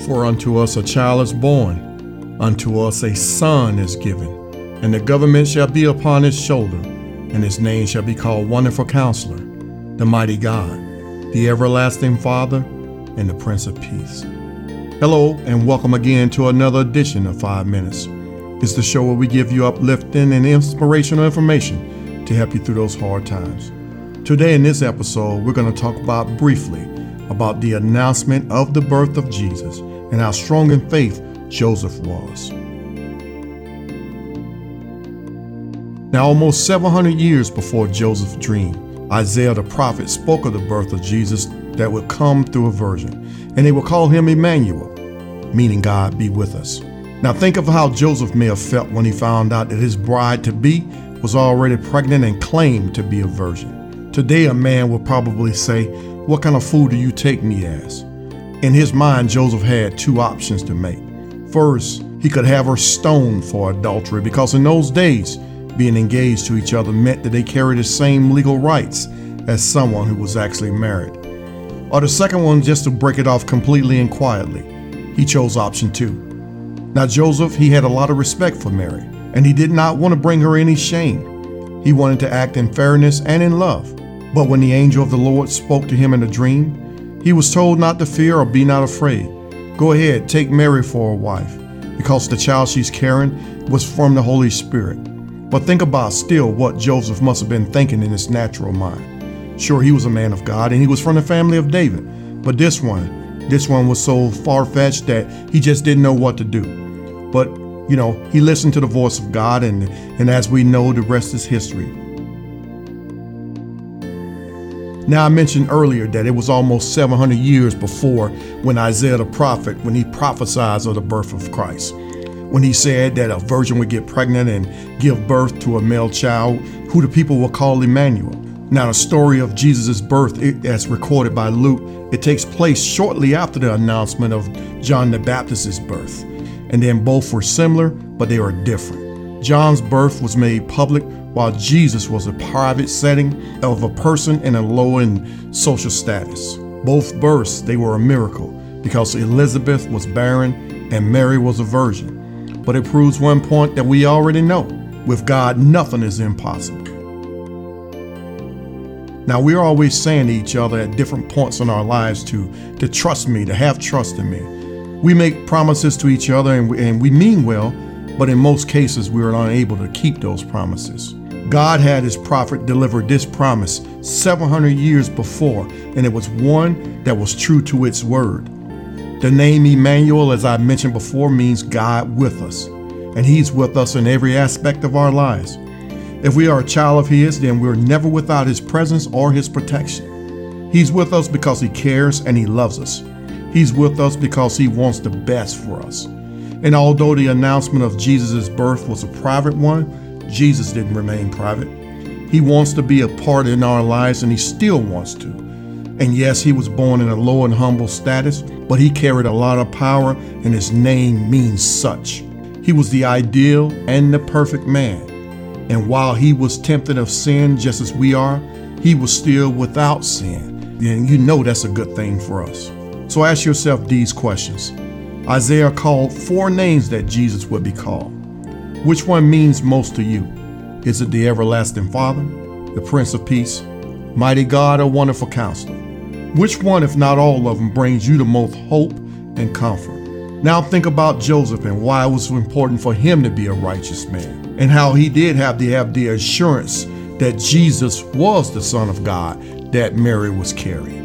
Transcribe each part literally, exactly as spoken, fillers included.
For unto us a child is born, unto us a son is given, and the government shall be upon his shoulder, and his name shall be called Wonderful Counselor, the Mighty God, the Everlasting Father, and the Prince of Peace. Hello, and welcome again to another edition of Five Minutes. It's the show where we give you uplifting and inspirational information to help you through those hard times. Today in this episode, we're going to talk about briefly about the announcement of the birth of Jesus and how strong in faith Joseph was. Now, almost seven hundred years before Joseph's dream, Isaiah the prophet spoke of the birth of Jesus that would come through a virgin, and they would call him Emmanuel, meaning God be with us. Now think of how Joseph may have felt when he found out that his bride-to-be was already pregnant and claimed to be a virgin. Today a man would probably say, "What kind of fool do you take me as?" In his mind, Joseph had two options to make. First, he could have her stoned for adultery, because in those days, being engaged to each other meant that they carried the same legal rights as someone who was actually married. Or the second one, just to break it off completely and quietly. He chose option two. Now Joseph, he had a lot of respect for Mary, and he did not want to bring her any shame. He wanted to act in fairness and in love. But when the angel of the Lord spoke to him in a dream, he was told not to fear or be not afraid. Go ahead, take Mary for a wife, because the child she's carrying was from the Holy Spirit. But think about still what Joseph must have been thinking in his natural mind. Sure, he was a man of God and he was from the family of David, but this one, this one was so far-fetched that he just didn't know what to do. But, you know, he listened to the voice of God, and, and as we know, the rest is history. Now, I mentioned earlier that it was almost seven hundred years before when Isaiah the prophet, when he prophesied of the birth of Christ, when he said that a virgin would get pregnant and give birth to a male child who the people will call Emmanuel. Now, the story of Jesus' birth, it, as recorded by Luke, it takes place shortly after the announcement of John the Baptist's birth. And then both were similar, but they were different. John's birth was made public, while Jesus was a private setting of a person in a low in social status. Both births, they were a miracle, because Elizabeth was barren and Mary was a virgin. But it proves one point that we already know. With God, nothing is impossible. Now, we're always saying to each other at different points in our lives to, to trust me, to have trust in me. We make promises to each other and we, and we mean well, but in most cases, we are unable to keep those promises. God had his prophet deliver this promise seven hundred years before, and it was one that was true to its word. The name Emmanuel, as I mentioned before, means God with us, and he's with us in every aspect of our lives. If we are a child of his, then we're never without his presence or his protection. He's with us because he cares and he loves us. He's with us because he wants the best for us. And although the announcement of Jesus' birth was a private one, Jesus didn't remain private. He wants to be a part in our lives, and he still wants to. And yes, he was born in a low and humble status, but he carried a lot of power, and his name means such. He was the ideal and the perfect man. And while he was tempted of sin just as we are, he was still without sin. And you know that's a good thing for us. So ask yourself these questions. Isaiah called four names that Jesus would be called. Which one means most to you? Is it the Everlasting Father, the Prince of Peace, Mighty God, or Wonderful Counselor? Which one, if not all of them, brings you the most hope and comfort? Now think about Joseph and why it was so important for him to be a righteous man, and how he did have to have the assurance that Jesus was the Son of God that Mary was carrying.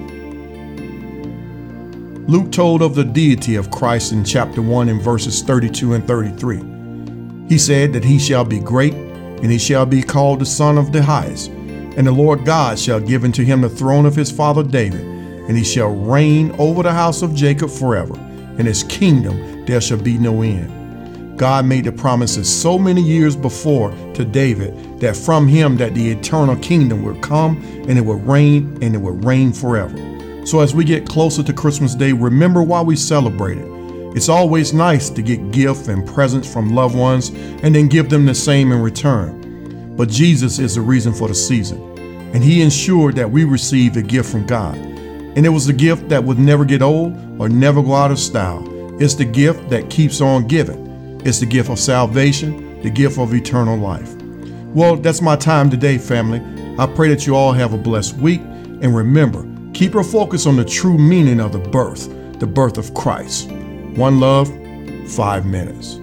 Luke told of the deity of Christ in chapter one in verses thirty-two and thirty-three. He said that he shall be great, and he shall be called the Son of the Highest. And the Lord God shall give unto him the throne of his father David, and he shall reign over the house of Jacob forever, and his kingdom there shall be no end. God made the promises so many years before to David that from him that the eternal kingdom would come, and it would reign, and it would reign forever. So as we get closer to Christmas Day, remember why we celebrate it. It's always nice to get gifts and presents from loved ones and then give them the same in return. But Jesus is the reason for the season, and he ensured that we received a gift from God. And it was a gift that would never get old or never go out of style. It's the gift that keeps on giving. It's the gift of salvation, the gift of eternal life. Well, that's my time today, family. I pray that you all have a blessed week. And remember, keep your focus on the true meaning of the birth, the birth of Christ. One love, five minutes.